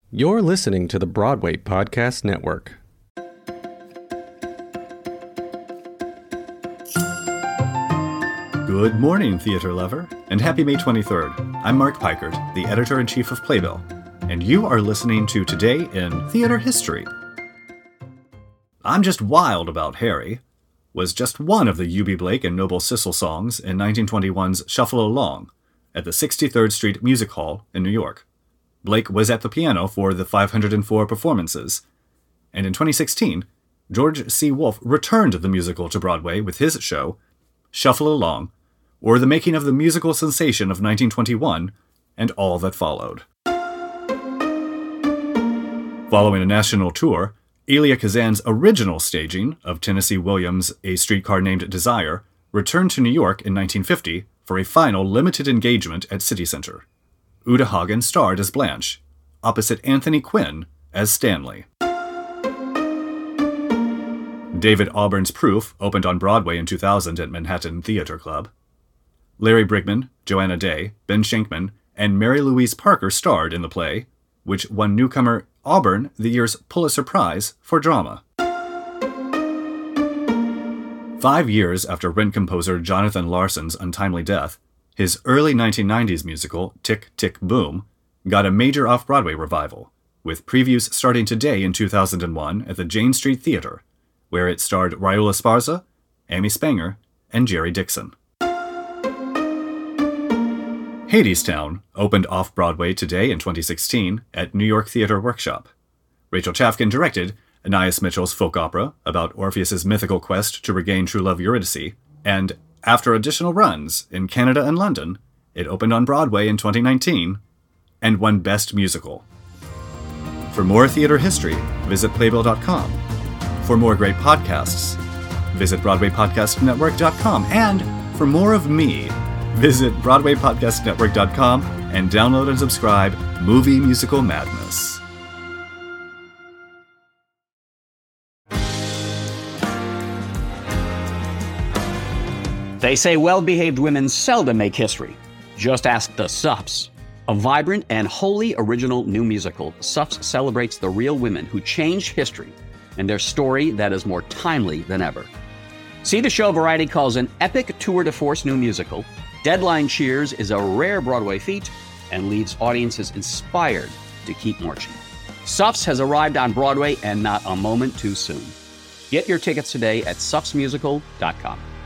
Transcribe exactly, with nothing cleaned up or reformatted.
You're listening to the Broadway Podcast Network. Good morning, theater lover, and happy May twenty-third. I'm Mark Pikert, the editor-in-chief of Playbill, and you are listening to Today in Theater History. I'm Just Wild About Harry was just one of the Eubie Blake and Noble Sissle songs in nineteen twenty-one's Shuffle Along at the sixty-third Street Music Hall in New York. Blake was at the piano for the five hundred four performances, and in twenty sixteen, George C. Wolfe returned the musical to Broadway with his show, Shuffle Along, or the making of the musical sensation of nineteen twenty-one and all that followed. Following a national tour, Elia Kazan's original staging of Tennessee Williams' A Streetcar Named Desire returned to New York in nineteen fifty for a final limited engagement at City Center. Uta Hagen starred as Blanche, opposite Anthony Quinn as Stanley. David Auburn's Proof opened on Broadway in two thousand at Manhattan Theatre Club. Larry Brigman, Joanna Day, Ben Shankman, and Mary Louise Parker starred in the play, which won newcomer Auburn the year's Pulitzer Prize for Drama. Five years after Rent composer Jonathan Larson's untimely death, his early nineteen nineties musical, Tick, Tick, Boom, got a major off-Broadway revival, with previews starting today in two thousand one at the Jane Street Theater, where it starred Raul Esparza, Amy Spanger, and Jerry Dixon. Hadestown opened off-Broadway today in twenty sixteen at New York Theater Workshop. Rachel Chafkin directed Anais Mitchell's folk opera about Orpheus's mythical quest to regain true love Eurydice, and after additional runs in Canada and London, it opened on Broadway in twenty nineteen and won Best Musical. For more theater history, visit playbill dot com. For more great podcasts, visit broadway podcast network dot com. And for more of me, visit broadway podcast network dot com and download and subscribe Movie Musical Madness. They say well-behaved women seldom make history. Just ask the Suffs. A vibrant and wholly original new musical, Suffs celebrates the real women who changed history and their story that is more timely than ever. See the show Variety calls an epic tour de force new musical. Deadline cheers is a rare Broadway feat and leaves audiences inspired to keep marching. Suffs has arrived on Broadway and not a moment too soon. Get your tickets today at suffs musical dot com.